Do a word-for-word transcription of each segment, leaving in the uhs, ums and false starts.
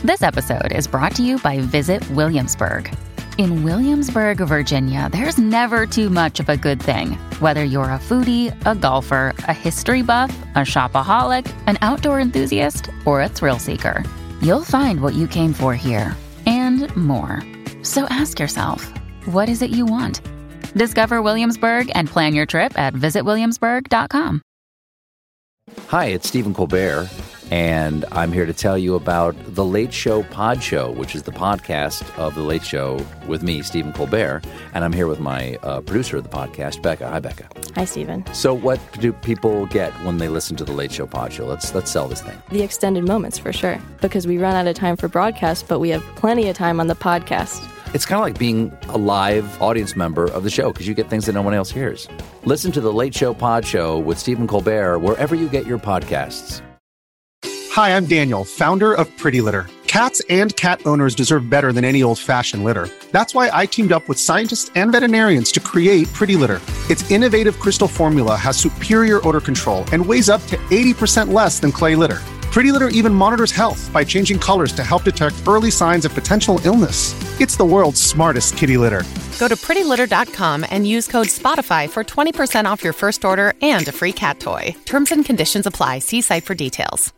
This episode is brought to you by Visit Williamsburg. In Williamsburg, Virginia, there's never too much of a good thing. Whether you're a foodie, a golfer, a history buff, a shopaholic, an outdoor enthusiast, or a thrill seeker, you'll find what you came for here and more. So ask yourself, what is it you want? Discover Williamsburg and plan your trip at visit williamsburg dot com. Hi, it's Stephen Colbert, and I'm here to tell you about The Late Show Pod Show, which is the podcast of The Late Show with me, Stephen Colbert, and I'm here with my uh, producer of the podcast, Becca. Hi, Becca. Hi, Stephen. So what do people get when they listen to The Late Show Pod Show? Let's let's sell this thing. The extended moments, for sure, because we run out of time for broadcast, but we have plenty of time on the podcast. It's kind of like being a live audience member of the show because you get things that no one else hears. Listen to The Late Show Pod Show with Stephen Colbert wherever you get your podcasts. Hi, I'm Daniel, founder of Pretty Litter. Cats and cat owners deserve better than any old-fashioned litter. That's why I teamed up with scientists and veterinarians to create Pretty Litter. Its innovative crystal formula has superior odor control and weighs up to eighty percent less than clay litter. Pretty Litter even monitors health by changing colors to help detect early signs of potential illness. It's the world's smartest kitty litter. Go to pretty litter dot com and use code SPOTIFY for twenty percent off your first order and a free cat toy. Terms and conditions apply. See site for details.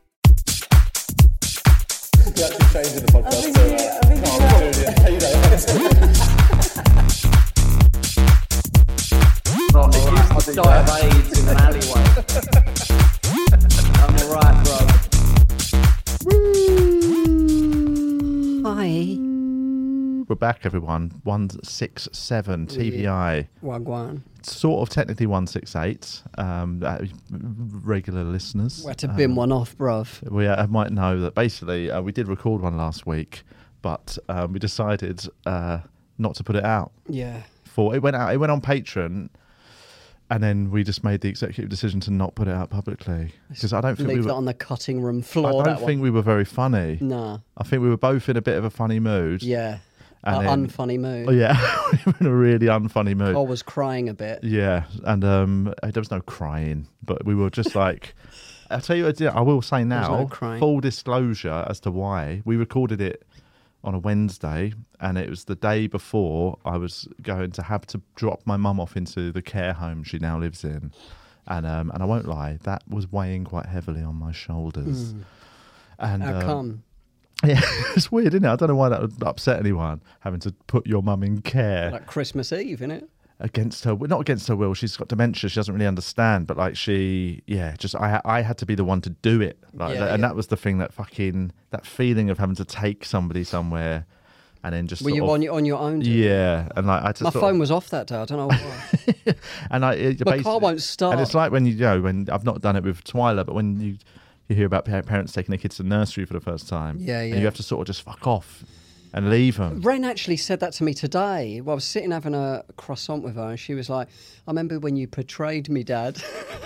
You're actually changing the podcast, so uh, I think no, I'm brilliant. Hey, you know. Bro, if you used to die of AIDS in an alleyway. I'm alright, bro. Hi. We're back, everyone. one six seven T V I. Wagwan. Sort of technically one six eight. Um, uh, regular listeners. We had to bin um, one off, bruv. We uh, might know that basically uh, we did record one last week, but um, we decided uh, not to put it out. Yeah. For it went out. It went on Patreon. And then we just made the executive decision to not put it out publicly because I don't think Leave we were that on the cutting room floor. I don't that think one. we were very funny. Nah. I think we were both in a bit of a funny mood. Yeah. And An then, unfunny mood. Oh yeah, we were in a really unfunny mood. I was crying a bit. Yeah, and um, there was no crying, but we were just like, I'll tell you what, I will say now, no crying. Full disclosure as to why we recorded it on a Wednesday, and it was the day before I was going to have to drop my mum off into the care home she now lives in, and um, and I won't lie, that was weighing quite heavily on my shoulders. Mm. And How um, come? Yeah, it's weird, isn't it? I don't know why that would upset anyone, having to put your mum in care. Like Christmas Eve, innit? Against her, not against her will. She's got dementia. She doesn't really understand. But like she, yeah, just I, I had to be the one to do it. Like, Yeah, that, and yeah. that was the thing that fucking that feeling of having to take somebody somewhere, and then just Were sort you of, on your on your own? yeah, and like I just My sort phone of, was off that day. I don't know why. and I it, My basically- car won't start. And it's like when you, you know when I've not done it with Twyla, but when you you hear about pa- parents taking their kids to nursery for the first time, Yeah, and yeah. you have to sort of just fuck off and leave them. Ren actually said that to me today. Well, I was sitting having a croissant with her, and she was like, "I remember when you portrayed me, Dad."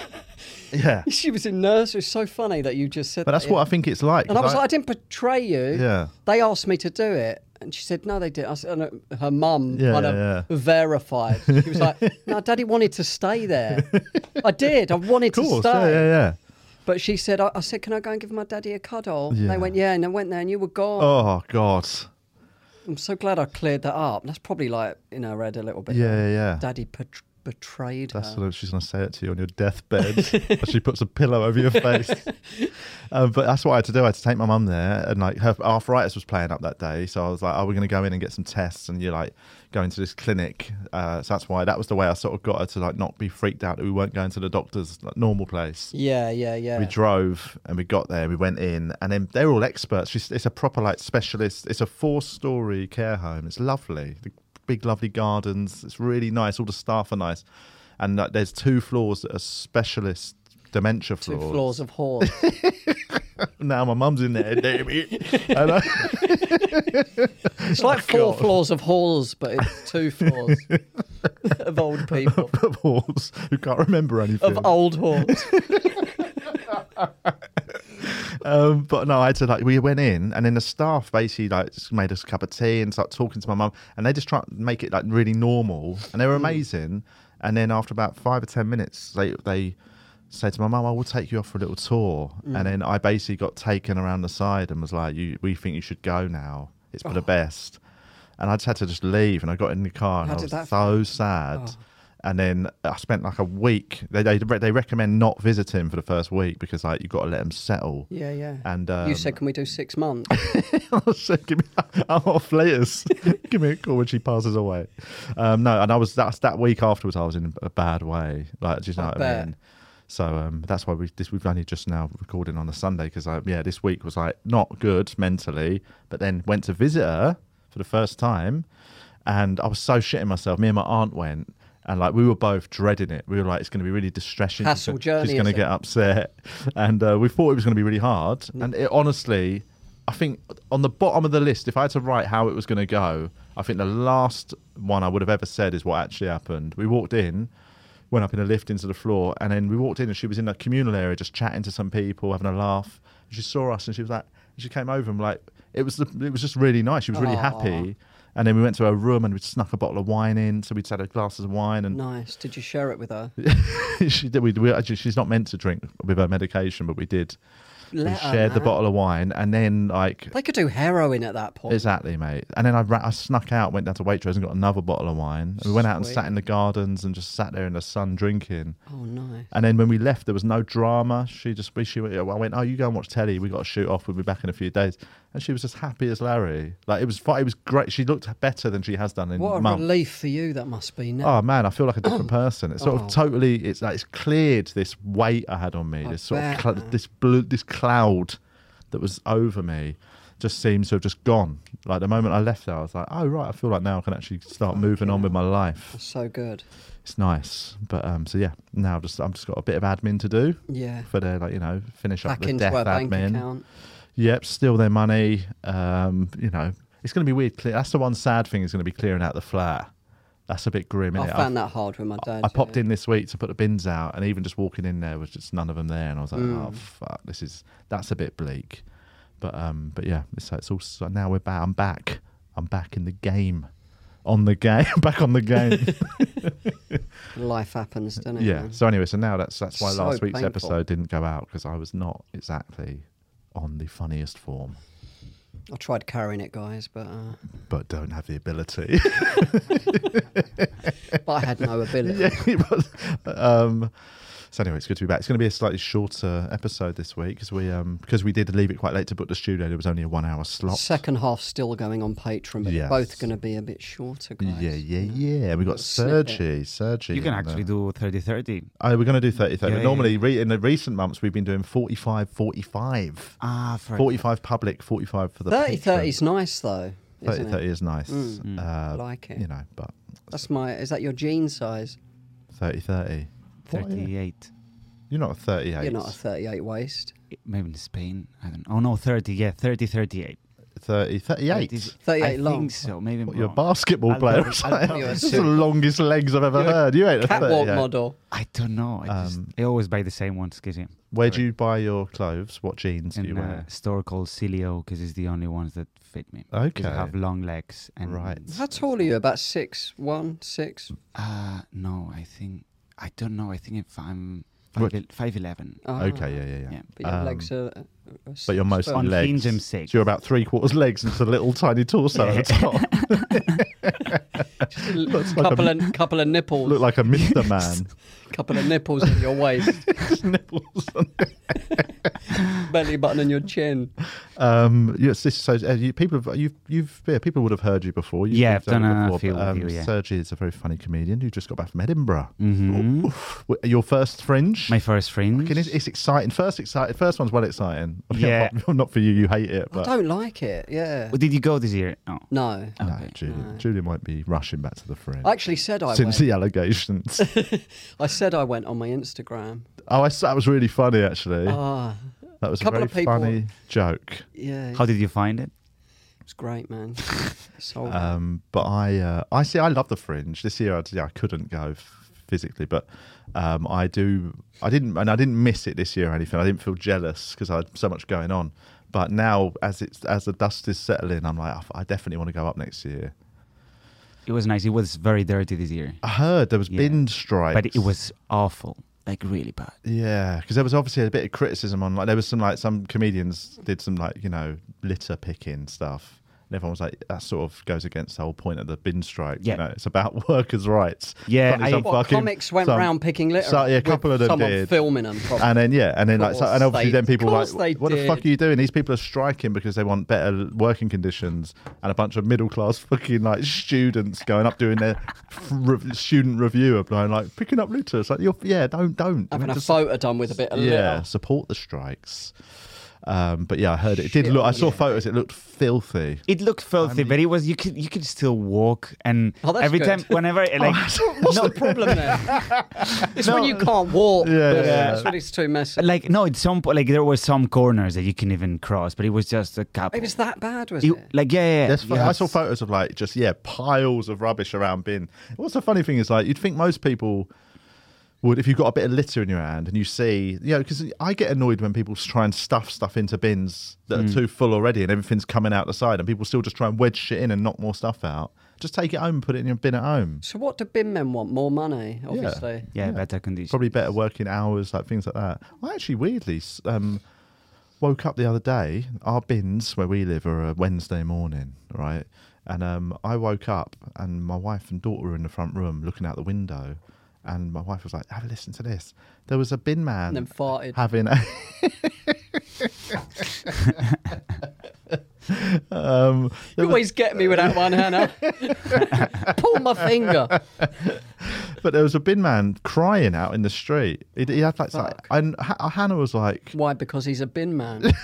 Yeah, She was in nursery. It's so funny that you just said but that. that's what I think it's like. And I 'cause was like, I didn't portray you. Yeah. They asked me to do it. And she said, no, they didn't. I said, and her mum Yeah, kind of yeah, yeah. verified. She was like, no, Daddy wanted to stay there. I did. I wanted of course, to stay. yeah, yeah, yeah. But she said, I, I said, can I go and give my daddy a cuddle? And Yeah. they went, yeah. And I went there and you were gone. Oh God. I'm so glad I cleared that up. That's probably like in her head a little bit. Yeah, yeah, yeah. Daddy bet- betrayed That's her. what she's going to say it to you on your deathbed as she puts a pillow over your face. um, but that's what I had to do. I had to take my mum there, and like her arthritis was playing up that day. So I was like, oh, we're going to go in and get some tests, and you're like going to this clinic. Uh, so that's why that was the way I sort of got her to like not be freaked out that we weren't going to the doctor's like, normal place. Yeah, yeah, yeah. We drove and we got there, we went in, and then they're all experts. She's, it's a proper like specialist. It's a four-story care home. It's lovely. The big, lovely gardens. It's really nice. All the staff are nice. And uh, there's two floors that are specialist dementia Two floors. floors of horse. Now my mum's in there, damn it. And I- It's like four God. floors of halls, but it's two floors of old people. of horse who can't remember anything. Of old halls. Um, but no, I had to like we went in, and then the staff basically like just made us a cup of tea and started talking to my mum, and they just try to make it like really normal, and they were amazing. And then after about five or ten minutes, they they said to my mum, I will take you off for a little tour. Mm. And then I basically got taken around the side and was like, "You, we think you should go now. It's for Oh. the best." And I just had to just leave. And I got in the car and How I did was that so feel? sad. Oh. And then I spent like a week. They, they they recommend not visiting for the first week because like you've got to let them settle. Yeah, yeah. And um, you said, can we do six months? I said, give me, I'm off latest. Give me a call when she passes away. Um, no, and I was that's that week afterwards. I was in a bad way. Like, do you know I what I bet. mean? So um, that's why we this we've only just now recording on a Sunday because I yeah this week was like not good mentally. But then went to visit her for the first time, and I was so shitting myself. Me and my aunt went. And like we were both dreading it. We were like, it's going to be really distressing. Hassle journey, She's going to is it? get upset, and uh, we thought it was going to be really hard. And it, honestly, I think on the bottom of the list, if I had to write how it was going to go, I think the last one I would have ever said is what actually happened. We walked in, went up in a lift into the floor, and then we walked in, and she was in a communal area just chatting to some people, having a laugh. And she saw us, and she was like, she came over and like, it was it was just really nice. She was really Aw. happy. And then we went to her room and we snuck a bottle of wine in. So we'd had a glasses of wine and Nice. Did you share it with her? she did. We, we actually, she's not meant to drink with her medication, but we did. Let we her, shared the man. bottle of wine, and then like They could do heroin at that point. exactly, mate. And then I, ra- I snuck out, went down to Waitrose and got another bottle of wine. And we went out and Sweet. sat in the gardens and just sat there in the sun drinking. Oh, nice. And then when we left, there was no drama. She just, she, I went, oh, you go and watch telly. We got to shoot off. We'll be back in a few days. And she was just happy as Larry. Like it was, fi- it was great. She looked better than she has done in What a months. relief for you that must be now. Oh man, I feel like a different person. It's sort Oh. of totally. It's like it's cleared this weight I had on me. I This sort bet, of cl- man. this blue, this cloud that was over me, just seems to have just gone. Like the moment I left there, I was like, oh right, I feel like now I can actually start moving on with my life. That's so good. It's nice, but um, so yeah, now I've just I've just got a bit of admin to do Yeah. for the like you know finish up Back the into death her bank admin. account. Yep, steal their money. Um, you know, it's going to be weird. Clear. That's the one sad thing is going to be clearing out the flat. That's a bit grim, I isn't it? found that hard with my dad. I popped yeah. in this week to put the bins out, and even just walking in there was just none of them there, and I was like, Mm. "Oh fuck, this is that's a bit bleak." But um, but yeah, it's, it's all so now we're back. I'm back. I'm back in the game, on the game, back on the game. Life happens, doesn't it? yeah. man? So anyway, so now that's that's why So last week's painful. episode didn't go out because I was not exactly on the funniest form, I tried carrying it, guys, but uh, but don't have the ability. but I had no ability. yeah, it was. Um, so anyway, it's good to be back. It's going to be a slightly shorter episode this week because we um because we did leave it quite late to book the studio. There was only a one-hour slot. Second half still going on Patreon, but Yes. they're both going to be a bit shorter, guys. Yeah, yeah, yeah. We got Little snippet. Sergi, Sergi. You can on actually there. do thirty thirty. Oh, we're going to do thirty thirty. Yeah, But yeah, normally, yeah. Re- in the recent months, we've been doing forty-five forty-five. Ah, for forty-five public, forty-five for the thirty thirty Patreon. is nice, though. thirty Isn't thirty it? is nice. Mm. Uh, I like it. You know, but That's my. Is that your jean size? thirty thirty. thirty-eight. You're not a thirty-eight. You're not a thirty-eight waist. Maybe in Spain. I don't know. Oh, no, thirty. Yeah, thirty, thirty-eight. thirty, thirty-eight. thirty-eight I long. think so. Maybe What, you're a wrong. basketball I'll player double- or I'll something? double- You're This is the longest legs I've ever You're a heard. You ain't a Catwalk thirty-eight. model. I don't know. I, just, Um, I always buy the same ones. Cause, yeah, Where do you buy your clothes? What jeans do you in a wear? store called Cilio because it's the only ones that fit me. 'Cause Okay. I have long legs. And Right. How tall are you? About six one, six. Uh, no, I think I don't know. I think if I'm What- five, five eleven. Ah, Okay, yeah, yeah, yeah. Yeah. But your Um, legs are. are But you're mostly On legs. hinge, I'm six. So you're about three quarters legs and just a little tiny torso at the top. a couple of couple of nipples. Look like a Mister Man. couple of nipples in your waist. Nipples. Belly button on your chin. Um, yes, this so uh, you, people have you've you've yeah, people would have heard you before. You've, Yeah, you've I've done it a before, few but, um, with you, yeah. Sergi is a very funny comedian who just got back from Edinburgh. Mm-hmm. W- Your first Fringe. My first fringe. Fucking, it's, it's exciting. First exciting. First one's well exciting. Yeah. not, not for you. You hate it. I But don't like it. Yeah. Well, did you go this year? Oh. No. no, Okay. Julian. No. Julian might be rushing back to the Fringe I actually said I since went. the allegations. I said I went on my Instagram. oh, I, s- that was really funny. Actually, Ah, that was a couple very of people- funny joke. yeah. How did you find it? It's great, man. So Um, but I, uh, I see. I love the Fringe. This year, I, yeah, I couldn't go f- physically, but um, I do. I didn't, and I didn't miss it this year or anything. I didn't feel jealous because I had so much going on. But now, as it's as the dust is settling, I'm like, I definitely want to go up next year. It was nice. It was very dirty this year, I heard there was Yeah. bin strikes, but it was awful. like really bad. Yeah, because there was obviously a bit of criticism on, like, there was some, like, some comedians did some, like, you know, litter picking stuff. And everyone was like, that sort of goes against the whole point of the bin strike. Yeah. You know, it's about workers' rights. Yeah, Probably I- some What, fucking- comics went some- round picking litter? So, yeah, a with couple of them someone did. filming them. Probably. And then, yeah, and then, like, so, and obviously they- then people were of course like, they what the fuck did. are you doing? These people are striking because they want better working conditions, and a bunch of middle class fucking, like, students going up doing their re- student review of, like, picking up litter. It's like, you're, yeah, don't, don't. Having a Just- photo done with a bit of yeah, litter. support the strikes. Um, but yeah, I heard it. It did Shit look. I on saw you. photos. It looked filthy. It looked filthy, but it was you could you could still walk, and Oh, that's every good. time whenever like What's the problem there? It's when you can't walk. Yeah, that's, yeah. that's when it's too messy. like no, it's some like there were some corners that you can even cross, but it was just a couple. It was that bad, was It- it? like yeah, yeah. yeah. There's fu- yeah. I saw photos of, like, just, yeah, piles of rubbish around bin. What's the funny thing is, like, you'd think most people would, if you've got a bit of litter in your hand and you see, you know, because I get annoyed when people try and stuff stuff into bins that Mm. are too full already and everything's coming out the side and people still just try and wedge shit in and knock more stuff out. Just take it home and put it in your bin at home. So what do bin men want? More money, obviously. yeah, better conditions. Probably better working hours, like things like that. I actually weirdly s- um, woke up the other day. Our bins where we live are a Wednesday morning, right? And um, I woke up and my wife and daughter were in the front room looking out the window. And my wife was like, have a listen to this. There was a bin man And then farted. having a... um, You there was- always get me with that one, Hannah. Pull my finger. but there was a bin man crying out in the street. He, he had like, like and H- Hannah was like, Why? Because he's a bin man.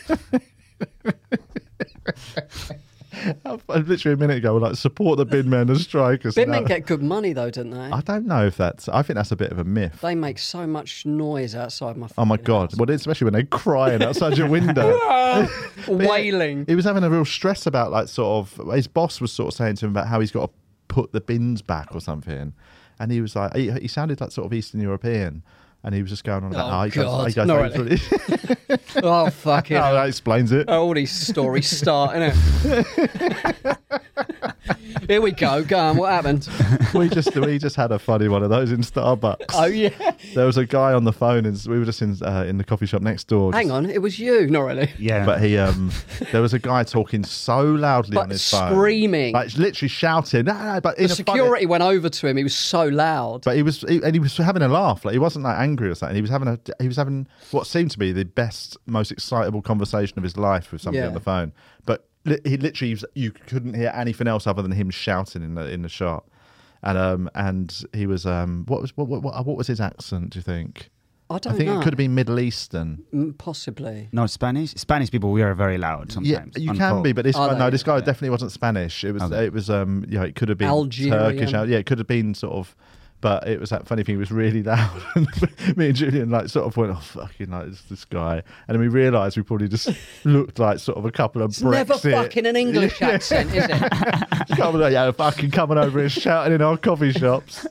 literally a minute ago, we're like, support the bin men and strikers. Bin And men that- get good money though, don't they? I don't know if that's. I think that's a bit of a myth. They make so much noise outside my. Oh my fucking god! house. Well, especially when they're crying outside your window. But yeah, Wailing. he was having a real stress about, like, sort of. His boss was sort of saying to him about how he's got to put the bins back or something, and he was like, he, he sounded like sort of Eastern European. And he was just going on about, Oh, oh, he goes, God. he goes, Not oh, really. he's really- Oh fucking. oh, that explains it. All these stories start, innit? Here we go. Go on. What happened? we just we just had a funny one of those in Starbucks. Oh yeah. There was a guy on the phone, and we were just in uh, in the coffee shop next door. Hang just- on. It was you. Not really. yeah, But he, um, there was a guy talking so loudly But on his phone, screaming. like literally shouting. No, no, but in The a funny- security went over to him. He was so loud. But he was, he, and he was having a laugh. Like, he wasn't like angry or something. He was having a, he was having what seemed to be the best, most excitable conversation of his life with somebody Yeah. on the phone. But li- he literally, was, you couldn't hear anything else other than him shouting in the in the shop. And um, and he was um, what was what what, what, what was his accent? Do you think? I don't I think know. it could have been Middle Eastern. Mm, Possibly. no Spanish. Spanish people, we are very loud sometimes. Yeah, you on can phone. be, but this Are guy, they? no, this guy Okay. definitely wasn't Spanish. It was, Okay. it was, um, you know, it could have been Algerian. Turkish. Yeah, it could have been sort of, but it was that funny thing. It was really loud. Me and Julian like sort of went, oh fucking, like it's this guy, and then we realised we probably just looked like sort of a couple of It's Brexit. never fucking an English accent, is it? Coming, like, yeah, fucking coming over and shouting in our coffee shops.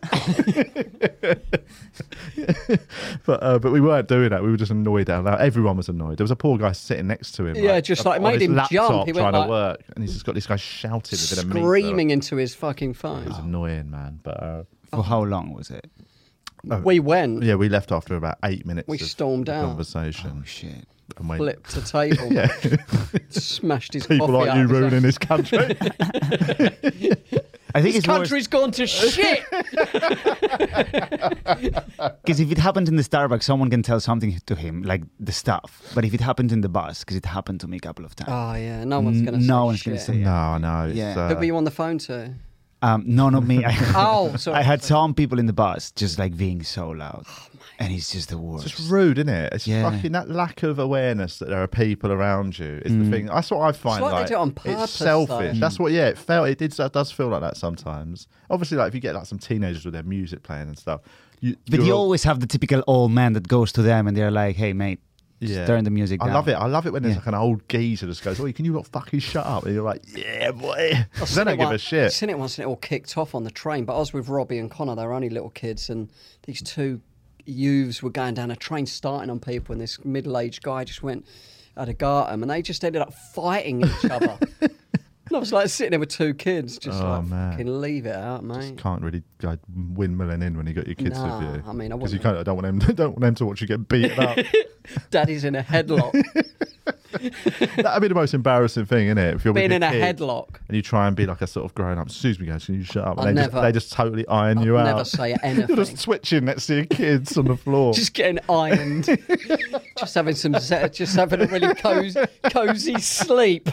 but uh, but we weren't doing that. We were just annoyed out loud. Everyone was annoyed. There was a poor guy sitting next to him. Yeah, just like, on made his him laptop jump. He went trying like- to work, and he's just got this guy shouting within a metre. Screaming into his fucking It phone. was annoying, man. But uh, For how long was it? We went. yeah, we left after about eight minutes. We of stormed the out. Conversation. Oh shit! And went, Flipped a table. yeah, Smashed his people coffee like out you of his ruining hand. this country. I think This it's worse country's gone to shit. because if it happened in the Starbucks, someone can tell something to him, like the stuff. But if it happened in the bus, because it happened to me a couple of times. Oh yeah, no one's gonna. N- say no one's shit. gonna say no, no. It's, Yeah. uh, Who were you on the phone to? Um, no, not me. I, Oh, sorry. I had some people in the bus just like being so loud, and it's just the worst. It's just rude, isn't it? It's Yeah. fucking that lack of awareness that there are people around you is the thing. That's what I find. like they like do it on purpose, it's selfish. though. That's what. Yeah, it felt. It did. It does feel like that sometimes. Obviously, like if you get like some teenagers with their music playing and stuff. You, But you're you all- always have the typical old man that goes to them and they're like, "Hey, mate, Yeah. just turn the music I down." love it. I love it when there's Yeah. like an old geezer just goes, "Oh, can you not fucking shut up?" And you're like, "Yeah, boy." I've They don't it give one- a shit. I've seen it once and it all kicked off on the train. But I was with Robbie and Connor. They were only little kids, and these two youths were going down a train, starting on people, and this middle-aged guy just went had a go at them, and they just ended up fighting each other. And I was like sitting there with two kids, just Oh, like, man. fucking leave it out, mate. Can't really go windmilling in when you got your kids Nah, with you. I mean, I because you wouldn't- can't. I don't want them. Don't want them to watch you get beaten up. Daddy's in a headlock. That'd be the most embarrassing thing, isn't it? If you're Being with in your a kid and you try and be like a sort of grown up. Excuse me, guys, can you shut up? And I'll they just never- they just totally iron you I'll out. never say You're anything. just twitching next to your kids on the floor. Just getting ironed. Just having some, just having a really cozy, cozy sleep.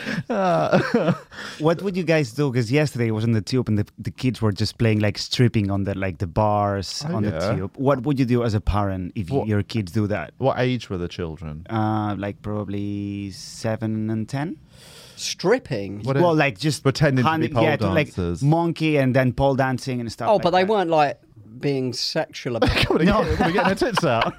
What would you guys do? Because yesterday I was on the tube and the, the kids were just playing like stripping on the like the bars Oh, on yeah. the tube. What would you do as a parent if What- your kids do that? What age were the children? Uh, like probably seven and ten. Stripping. What well, is- like just pretending to be handing- pole yeah, to, like dancers. monkey and then pole dancing and stuff. Oh, like but they that. weren't like being sexual about it. What are you getting, getting their tits out?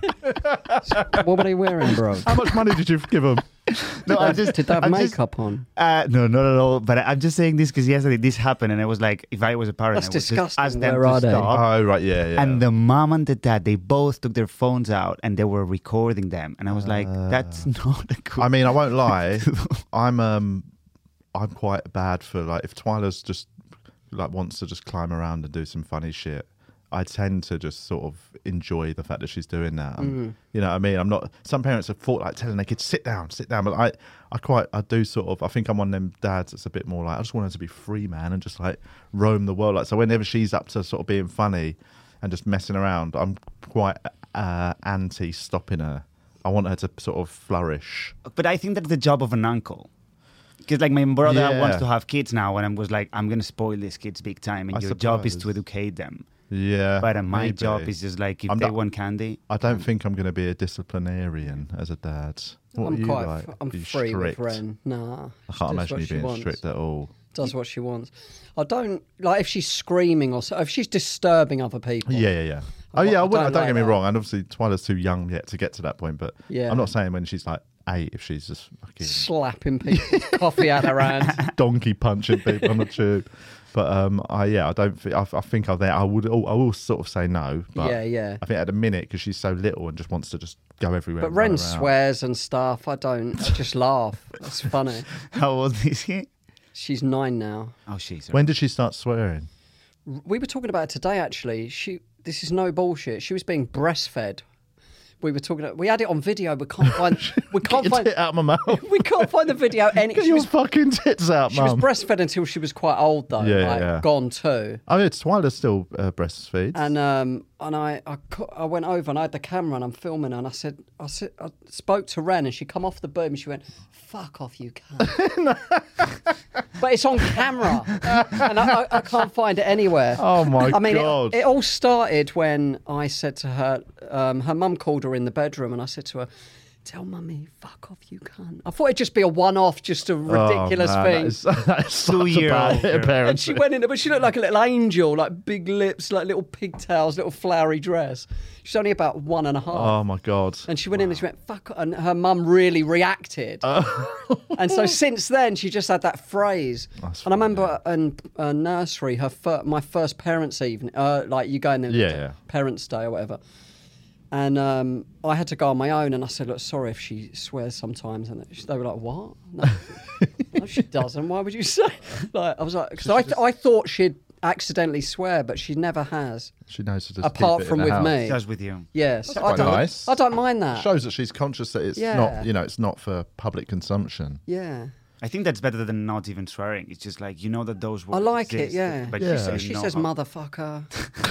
What were they wearing, bro? How much money did you give them? No, I'm just Did they have I'm just- makeup on? Uh, no, not at all. But I'm just saying this because yesterday this happened, and I was like, if I was a parent, That's I would just disgusting. ask them Where to are they? stop. Oh, right, yeah, yeah. And the mom and the dad, they both took their phones out and they were recording them, and I was like, that's not a good. I mean, I won't lie. I'm um, I'm quite bad for like if Twyla's just like wants to just climb around and do some funny shit. I tend to just sort of enjoy the fact that she's doing that. Um, You know what I mean? I'm not. Some parents have thought like telling their kids sit down, sit down, but I, I quite, I do sort of. I think I'm one of them dads that's a bit more like I just want her to be free, man, and just like roam the world. Like so, whenever she's up to sort of being funny and just messing around, I'm quite uh, anti stopping her. I want her to sort of flourish. But I think that's the job of an uncle. Because like my brother Yeah. wants to have kids now, and I was like, I'm gonna spoil these kids big time, and I your job is to suppose. educate them. Yeah, But uh, my maybe. job is just like if I'm they not- want candy. I don't think I'm going to be a disciplinarian as a dad. What I'm are you quite. like? f- I'm Are you free strict? with Ren. Nah. I she can't does imagine what you she being wants. strict at all. Does what she wants. I don't like if she's screaming or so. If she's disturbing other people. Yeah, yeah, yeah. Oh I- yeah, I, I wouldn't, don't don't like get me that. wrong. And obviously, Twyla's too young yet to get to that point. But Yeah. I'm not saying when she's like eight, if she's just fucking Slapping people's coffee out her hand. donkey punching people on the tube. But um, I yeah, I don't. Think, I, I think I'm there. I would. I will sort of say no. But Yeah, yeah. I think at the minute because she's so little and just wants to just go everywhere. But and run Ren around. swears and stuff. I don't. I just laugh. It's funny. How old is he? She's nine now. Oh, she's. When did she start swearing? We were talking about it today, actually. She. This is no bullshit. She was being breastfed. We were talking. We had it on video. We can't find. We can't Get your find. tit out of my mouth. We can't find the video. Any. Get She your was. fucking tits out, She was mum. breastfed until she was quite old, though. Yeah, like, yeah. Gone too. Oh, yeah, Twyla still uh, breastfeeds. And um and I, I cu- I went over and I had the camera and I'm filming her and I said I said I spoke to Ren and she come off the boom and she went, "Fuck off, you cunt." But it's on camera and I, I, I can't find it anywhere. Oh my I mean, it- God. It, all started when I said to her, um, her mum called her in the bedroom and I said to her, "Tell mummy, fuck off, you cunt." I thought it'd just be a one-off, just a ridiculous oh, man, thing. That is, that is such a Two-year-old bad bit of girl. And parenting. she went in there, but she looked like a little angel, like big lips, like little pigtails, little flowery dress. She's only about one and a half. Oh my God. And she went in and she went, "Fuck," and her mum really reacted. And so since then, she just had that phrase. That's and I funny, remember in uh, nursery, her fir- my first parents' evening, uh, like you go in there, Yeah, yeah. parents' day or whatever. And um, I had to go on my own, and I said, "Look, sorry if she swears sometimes." And they were like, "What? No, no she doesn't. Why would you say?" Like I was like, because I, th- I thought she'd accidentally swear, but she never has. She knows to just Apart keep it from in the with house. me. Just with you. Yes, I quite don't. nice. I don't mind that. Shows that she's conscious that it's Yeah. not, you know, it's not for public consumption. Yeah. I think that's better than not even swearing. It's just like you know that those words. I like it, exist, yeah. But Yeah. you say If she no. says "motherfucker,"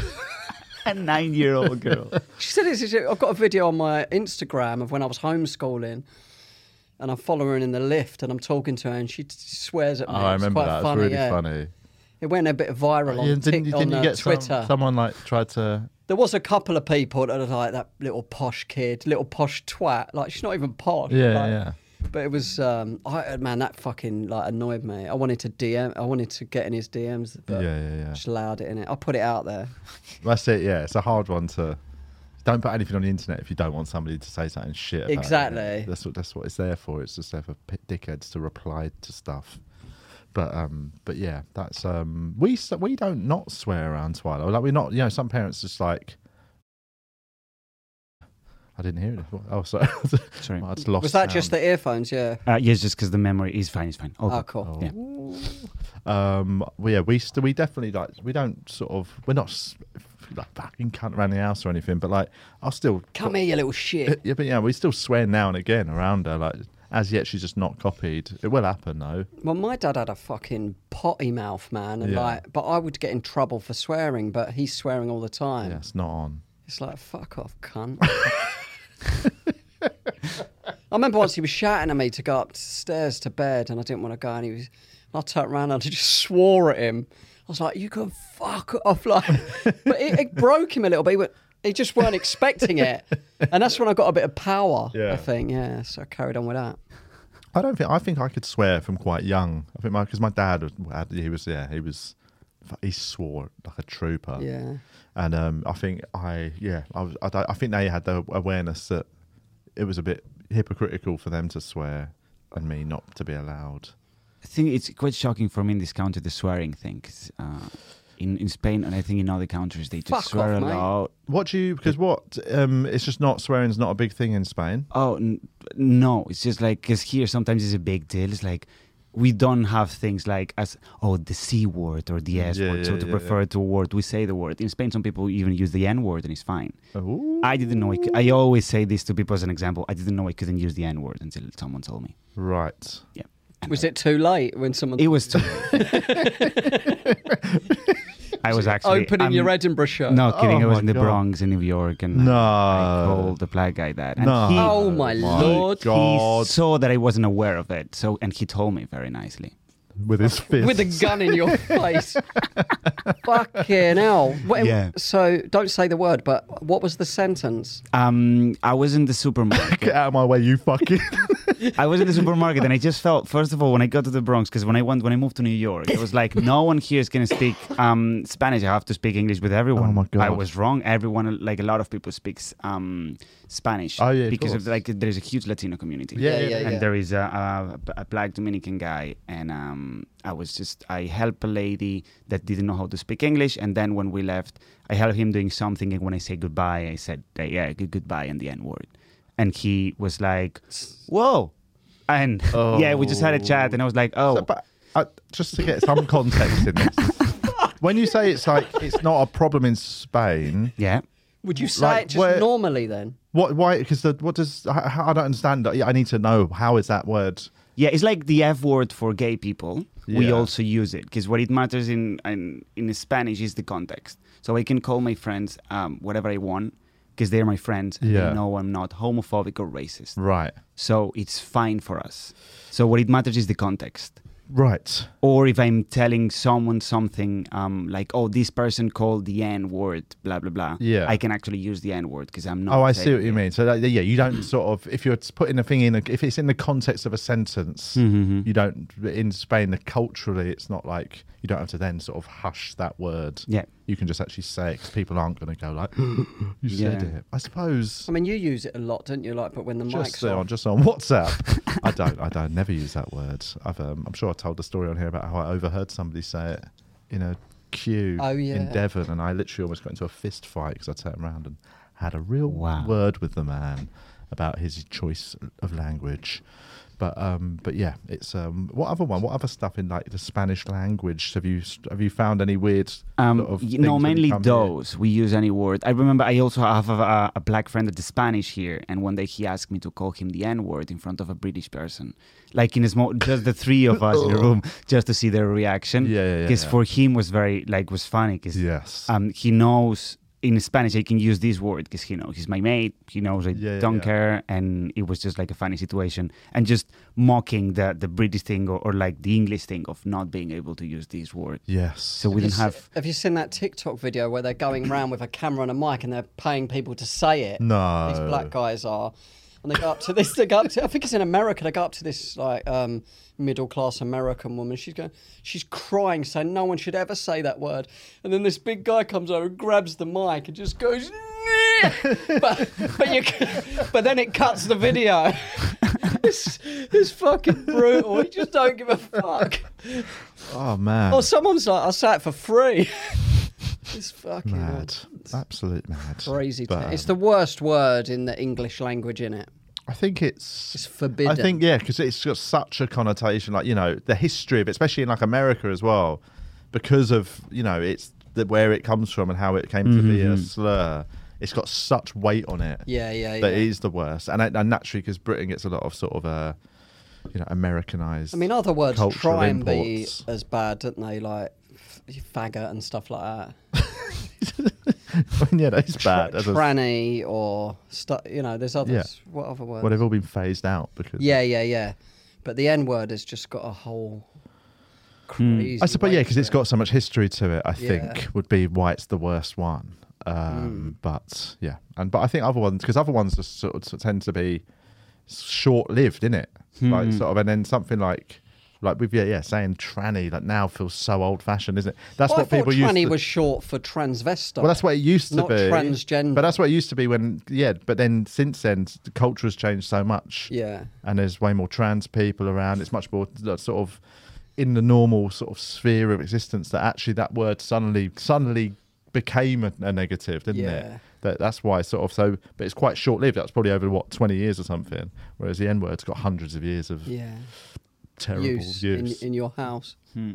A nine-year-old girl. she said this. I've got a video on my Instagram of when I was homeschooling, and I follow her in the lift, and I'm talking to her, and she t- swears at me. Oh, I It's remember quite that. funny, It's really yeah. funny. It went a bit viral on, Yeah, Tik- didn't you, on didn't you uh, get some- Twitter. someone like tried to... There was a couple of people that were like that little posh kid, little posh twat. Like she's not even posh. Yeah, like, yeah. But it was, um, I, man, that fucking like annoyed me. I wanted to D M, I wanted to get in his D Ms, but Yeah, yeah, yeah. just allowed it in it. I put it out there. That's it, yeah. It's a hard one to... Don't put anything on the internet if you don't want somebody to say something shit about it. Exactly. That's what that's what it's there for. It's just there for p- dickheads to reply to stuff. But um, but yeah, that's um, we s- we don't not swear around Twyla. Like we're not, you know, some parents just like. I didn't hear it. Oh, sorry. Sorry. I just lost Was that sound. just the earphones? Yeah. Uh, yes, just because the memory is fine. It's fine. All Oh, good. cool. Yeah. Um, well, yeah, we st- we definitely like we don't sort of we're not s- like fucking cunt around the house or anything, but like I'll still Come here, you little shit. Yeah, but yeah, we still swear now and again around her. Like as yet, she's just not copied. It will happen though. Well, my dad had a fucking potty mouth, man, and Yeah. like, but I would get in trouble for swearing, but he's swearing all the time. Yeah, it's not on. It's like, fuck off, cunt. I remember once he was shouting at me to go upstairs to bed, and I didn't want to go, and he was. I turned around and I just swore at him. I was like, "You can fuck off!" Like, but it, it broke him a little bit. He, went, he just weren't expecting it, and that's when I got a bit of power. Yeah. I think, yeah. So I carried on with that. I don't think I think I could swear from quite young. I think my because my dad was he was yeah he was he swore like a trooper. Yeah. And um, I think I yeah I was I, I think they had the awareness that it was a bit hypocritical for them to swear and me not to be allowed. I think it's quite shocking for me in this country, the swearing thing. 'Cause, uh, in, in Spain, and I think in other countries, they just Fuck swear off, a mate. lot. What do you because what um, it's just not swearing's not a big thing in Spain. Oh, n- no. It's just like, because here sometimes it's a big deal. It's like, we don't have things like, as oh, the C word or the S Yeah, word. yeah, so to yeah, refer yeah. to a word, we say the word. In Spain, some people even use the N word and it's fine. Ooh. I didn't know. I, c- I always say this to people as an example. I didn't know I couldn't use the N word until someone told me. Right. Yeah. And Was it too late when someone? It was too late. I was actually opening I'm- your Edinburgh show. No kidding. Oh I was my in the God. Bronx in New York, and No. I told the black guy that. And No. he, Oh my lord! God. he saw that I wasn't aware of it. So, and he told me very nicely. With his fist. With a gun in your face. Fucking hell. What, Yeah. So don't say the word, but what was the sentence? Um, I was in the supermarket. Get out of my way, you fucking. I was in the supermarket, and I just felt, first of all, when I got to the Bronx, because when I went, when I moved to New York, it was like no one here is going to speak um, Spanish. I have to speak English with everyone. Oh, my God. I was wrong. Everyone, like a lot of people, speaks um, Spanish. Oh, yeah, of because course. of like there is a huge Latino community. Yeah, yeah, and yeah. there is a, a, a black Dominican guy, and um, I was just I helped a lady that didn't know how to speak English, and then when we left, I helped him doing something, and when I say goodbye, I said uh, yeah, good goodbye and the N word, and he was like, whoa. And yeah, we just had a chat, and I was like, "Oh, So, but uh, just to get some context in this, when you say it's like it's not a problem in Spain, yeah." Would you say Like, it just where- normally then? what? Why? Because what does? I, I don't understand. Yeah, I need to know how is that word? Yeah, it's like the F word for gay people. We Yeah. also use it because what it matters in, in in Spanish is the context. So I can call my friends um, whatever I want because they're my friends, and Yeah. they know I'm not homophobic or racist. Right. So it's fine for us. So what it matters is the context. Right. Or if I'm telling someone something um, like, oh, this person called the N word, blah, blah, blah. Yeah. I can actually use the N word because I'm not. Oh, I see saying what you it. mean. So that, yeah, you don't sort of if you're putting a thing in, a, if it's in the context of a sentence, Mhm. you don't. In Spain, the culturally, it's not like you don't have to then sort of hush that word. Yeah. You can just actually say it because people aren't going to go like, you said Yeah. it. I suppose. I mean, you use it a lot, don't you? Like, but when the mic's Just on, off. just on WhatsApp. I don't. I don't. Never use that word. I've. Um, I'm sure I told the story on here about how I overheard somebody say it in a queue Oh, yeah. in Devon, and I literally almost got into a fist fight because I turned around and had a real Wow. word with the man about his choice of language. But um, but yeah, it's um, what other one? What other stuff in like the Spanish language have you have you found any weird Um, sort of y- things no, when you mainly come here? those. We use any word. I remember I also have a, a black friend that is Spanish here, and one day he asked me to call him the N word in front of a British person, like in a small, just the three of us in a room, just to see their reaction. Yeah, yeah, yeah, Because yeah. for him was very like was funny because Yes. um he knows. In Spanish, I can use this word because he knows he's my mate. He knows I Yeah, yeah, don't yeah. care, and it was just like a funny situation, and just mocking the the British thing or, or like the English thing of not being able to use this word. Yes. So we Have you didn't have. se- Have you seen that TikTok video where they're going around with a camera and a mic and they're paying people to say it? No. These black guys are, and they go up to this. They go up to. I think it's in America. They go up to this like um, middle class American woman. She's going. She's crying, saying no one should ever say that word. And then this big guy comes over, and grabs the mic, and just goes. but but you. But then it cuts the video. It's, it's fucking brutal. You just don't give a fuck. Oh man. Or someone's like, I say it for free. It's fucking Mad. Absolute mad. crazy. But, to- it's um, the worst word in the English language, innit? I think it's It's forbidden. I think yeah, because it's got such a connotation, like you know, the history of it, especially in like America as well, because of you know, it's the, where it comes from and how it came to be a slur. It's got such weight on it. Yeah, yeah, That yeah. it is the worst, and, and naturally because Britain gets a lot of sort of uh, you know, Americanized. I mean, other words cultural try and be imports. as bad, don't they? Like f- faggot and stuff like that. I mean, yeah, that's bad. Tra- As a- tranny or stuff. You know, there's others. What other words? well, they've all been phased out because Yeah, yeah, yeah. But the N word has just got a whole crazy. I suppose, weight yeah, because to it's it. got so much history to it. I Yeah. think would be why it's the worst one. Um, But yeah, and but I think other ones because other ones just sort of, sort of tend to be short-lived, innit? Like sort of, and then something like like with yeah, yeah, saying tranny like now feels so old-fashioned, isn't it? That's Well, what I thought people used tranny to. was short for transvestite. Well, that's what it used to not be. transgender. But that's what it used to be when, yeah. But then since then, the culture has changed so much. Yeah. And there's way more trans people around. It's much more uh, sort of in the normal sort of sphere of existence that actually that word suddenly suddenly became a, a negative, didn't Yeah. it? That that's why sort of so. But it's quite short lived. That's probably over what twenty years or something. Whereas the N word's got hundreds of years of Yeah. terrible Use, use. In, in your house.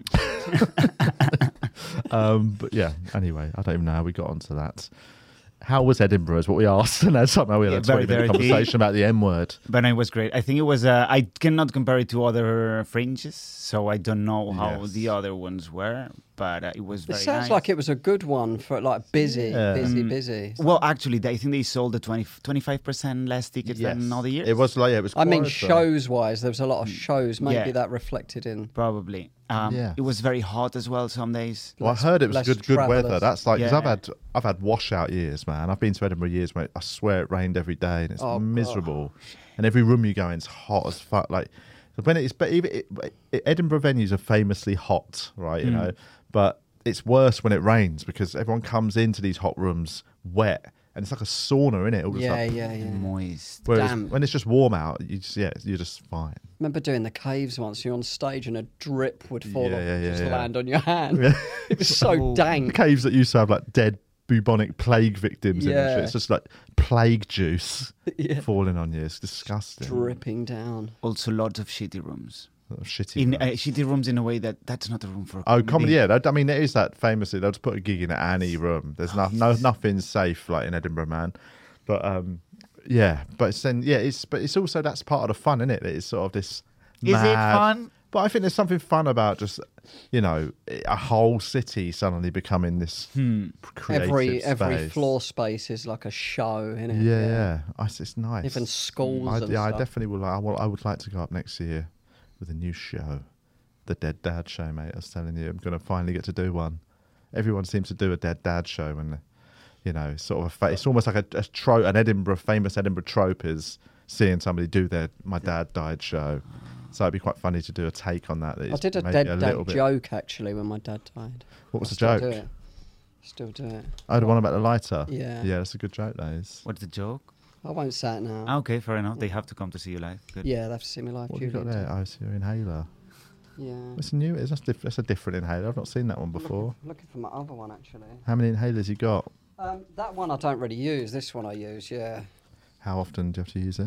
um, but yeah. Anyway, I don't even know how we got onto that. How was Edinburgh? Is what we asked, and then somehow we had Yeah, a very twenty-minute dirty. conversation about the M word. But no, it was great. I think it was. Uh, I cannot compare it to other fringes, so I don't know how Yes. the other ones were. But uh, it was It very sounds nice. like it was a good one for like busy, Yeah. busy, Mm. busy. Well, actually, they, I think they sold the twenty, twenty-five percent less tickets than other years. It was like yeah, it was. I mean, quieter. shows wise, there was a lot of shows. Maybe Yeah. that reflected in. Probably. Um, Yeah. It was very hot as well some days. Well, I less- heard it was less good, good weather. travellers. That's like because I've Yeah. had I've had washout years, man. I've been to Edinburgh years where I swear it rained every day and it's Oh, miserable. And every room you go in is hot as fuck. Like when it's but even it, it, Edinburgh venues are famously hot, right? You Mm. know, but it's worse when it rains because everyone comes into these hot rooms wet and it's like a sauna in it. All Yeah, like, yeah, yeah. Moist. Whereas Damp. when it's just warm out, you just yeah, you're just fine. Remember doing the caves once? You're on stage and a drip would fall Yeah, off, yeah, yeah, just yeah. land on your hand. Yeah. It was so Oh. The dank. caves that used to have like dead bubonic plague victims in and Yeah. shit. It's just like plague juice Yeah. falling on you. It's disgusting. Dripping down. Also, lots of shitty rooms. Shitty. In rooms. uh, shitty rooms in a way that that's not a room for. A Oh, comedy! Yeah, that, I mean, it is that famously they'll just put a gig in an Annie room. There's no, no nothing safe like in Edinburgh, man. But um, yeah, but it's then yeah, it's but it's also that's part of the fun, isn't it? It's sort of this. Is it mad- fun? But I think there's something fun about just you know a whole city suddenly becoming this Hmm. creative Every every space. floor space is like a show, isn't it? Yeah, yeah, I- it's nice. Even schools I, and yeah, I stuff. definitely would. Like, I, will, I would like to go up next year with a new show, the Dead Dad Show, mate. I was telling you, I'm going to finally get to do one. Everyone seems to do a Dead Dad Show, and you know, it's sort of a fa- it's almost like a, a trope. An Edinburgh famous Edinburgh trope is seeing somebody do their "My Dad Died" show. So it'd be quite funny to do a take on that. that I is did a maybe dead a dad little bit- joke actually when my dad died. What was I the still joke? Do it. Still do it. Oh, the one about the lighter. Yeah. yeah, that's a good joke. That is. What's the joke? I won't say it now. Ah, okay, fair enough. They have to come to see you live. Good. Yeah, they have to see me live. What have you got Julian. there? Oh, it's your inhaler. Yeah. It's new. It's that's, diff- that's a different inhaler. I've not seen that one before. I'm looking for my other one actually. How many inhalers you got? Um, that one I don't really use. This one I use. Yeah. How often do you have to use it?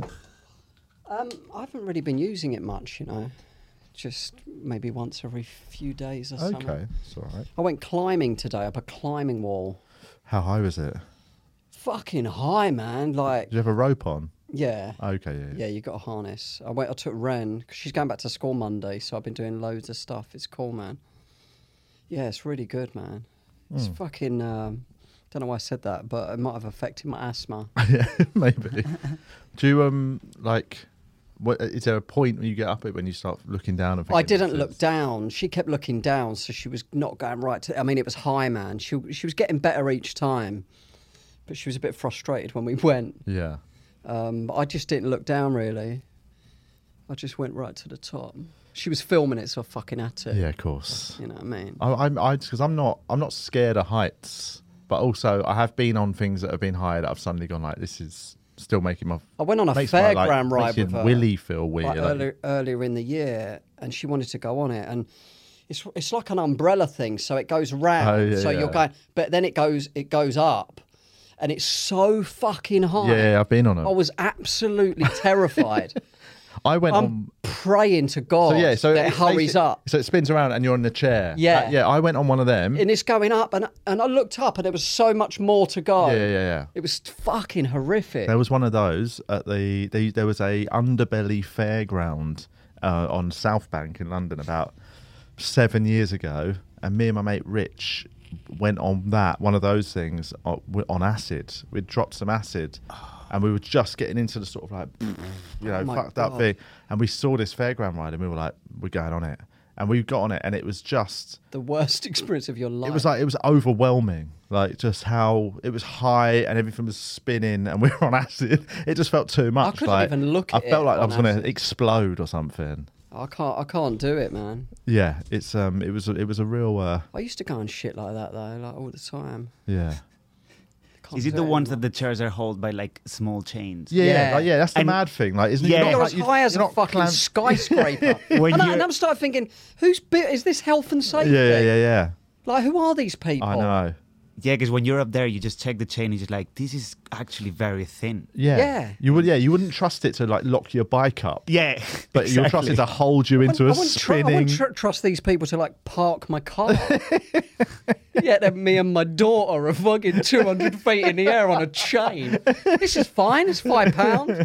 Um, I haven't really been using it much, you know. Just maybe once every few days or something. Okay, it's all right. I went climbing today up a climbing wall. How high was it? Fucking high, man. Like, Did you have a rope on? yeah. Okay, yeah. Yeah, you got a harness. I went. I took Ren because she's going back to school Monday, so I've been doing loads of stuff. It's cool, man. Yeah, it's really good, man. It's Hmm. fucking. Um, don't know why I said that, but it might have affected my asthma. yeah, maybe. Do you um like? What is there a point when you get up it when you start looking down? And I thinking, didn't "This look is-" down. She kept looking down, so she was not going right. To, I mean, it was high, man. She she was getting better each time, but she was a bit frustrated when we went. Yeah. Um, but I just didn't look down really. I just went right to the top. She was filming it, so I fucking had to. Yeah, of course. You know what I mean? I, I'm I because I'm not I'm not scared of heights, but also I have been on things that have been high that I've suddenly gone like this is still making my. I went on a makes my, like, fairground ride making with her. Willie feel weird. like like- earlier, earlier in the year, and she wanted to go on it, and it's it's like an umbrella thing, so it goes round. Oh, yeah, so yeah. you're going, but then it goes it goes up, and it's so fucking high. Yeah, I've been on it. I was absolutely terrified. I went I'm on. praying to God So yeah, so that it hurries basi- up. So it spins around and you're in the chair. Yeah. Uh, yeah. I went on one of them. And it's going up, and and I looked up, and there was so much more to go. Yeah, yeah, yeah. It was fucking horrific. There was one of those at the, the there was a underbelly fairground uh, on South Bank in London about seven years ago, and me and my mate Rich went on that one of those things on, on acid. We'd dropped some acid, and we were just getting into the sort of like you know Oh my fucked up God. thing, and we saw this fairground ride, and we were like, we're going on it, and we got on it, and it was just. The worst experience of your life. It was like it was overwhelming, like just how it was high and everything was spinning, and we were on acid. It just felt too much. couldn't like, even look I at felt it like I on was going acid. to explode or something. I can't. I can't do it, man. Yeah, it's um, it was a- it was a real uh, I used to go on shit like that though, like all the time. yeah. Can't Is it do the ones anymore. that the chairs are held by like small chains? Yeah, Yeah. like, yeah, that's the And- mad thing. Like, isn't Yeah. it? Not, You're like, as you- high as you're a not fucking clamp- skyscraper. When and, I, you're- and I'm starting thinking, whose bit is this health and safety? Yeah, yeah, yeah, yeah. Like, who are these people? I know. Yeah, because when you're up there, you just check the chain and you're like, this is actually very thin. Yeah. Yeah. You would. Yeah, you wouldn't trust it to like lock your bike up. Yeah, But you'll trust it to hold you into I a wouldn't, tr- I spinning. wouldn't tr- trust these people to like park my car. Yet then me and my daughter are fucking two hundred feet in the air on a chain. This is fine. It's five pounds.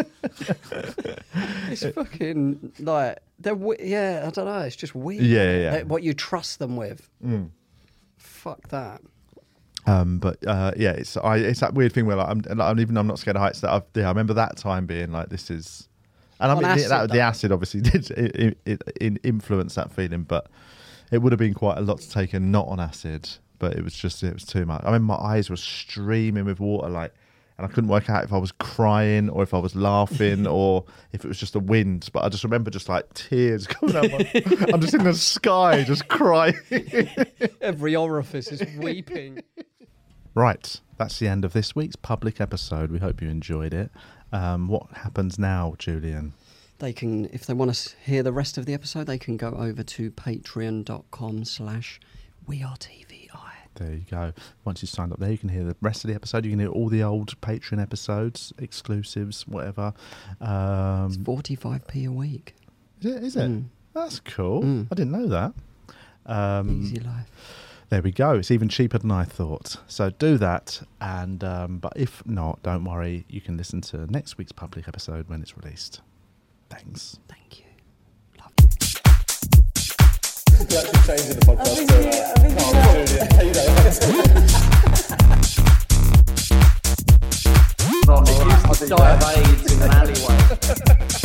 It's fucking like they're we- yeah. I don't know. It's just weird. Yeah, yeah, yeah. Uh, What you trust them with. Fuck that. Um, but uh, yeah, it's I, it's that weird thing where like, I'm, like, I'm even I'm not scared of heights. That I've, yeah, I remember that time being like, this is, and I On mean acid, the, that, the though. acid obviously did it, it, it influence that feeling, but it would have been quite a lot to take in not on acid. But it was just it was too much. I mean, my eyes were streaming with water, like, and I couldn't work out if I was crying or if I was laughing or if it was just the wind. But I just remember just like tears coming out. My, I'm just in the sky, just crying. Every orifice is weeping. Right, that's the end of this week's public episode. We hope you enjoyed it. Um, what happens now, Julian? They can, if they want to hear the rest of the episode, they can go over to patreon.com slash we are TVI. There you go. Once you signed up there, you can hear the rest of the episode. You can hear all the old Patreon episodes, exclusives, whatever. Um, It's forty-five p a week. is it? Is it? Mm. That's cool. Mm. I didn't know that. Um, Easy life. There we go. It's even cheaper than I thought. So do that. And um, but if not, don't worry. You can listen to next week's public episode when it's released. Thanks. Thank you. Love you. We're actually changing the podcast. So, uh, no, I'm doing it. Hey, you know. Not, it used to die of AIDS in an alleyway.